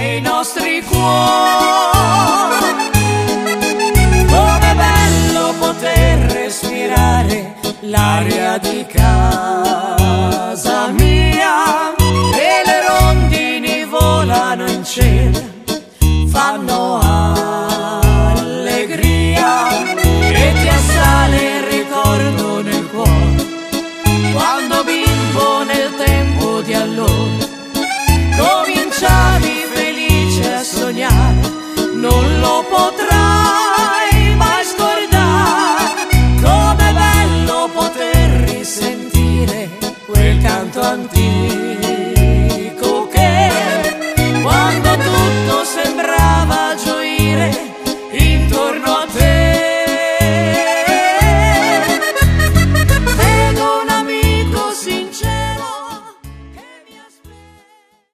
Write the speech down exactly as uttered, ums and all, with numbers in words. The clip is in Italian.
nei nostri cuori. Com'è bello poter respirare l'aria di casa mia.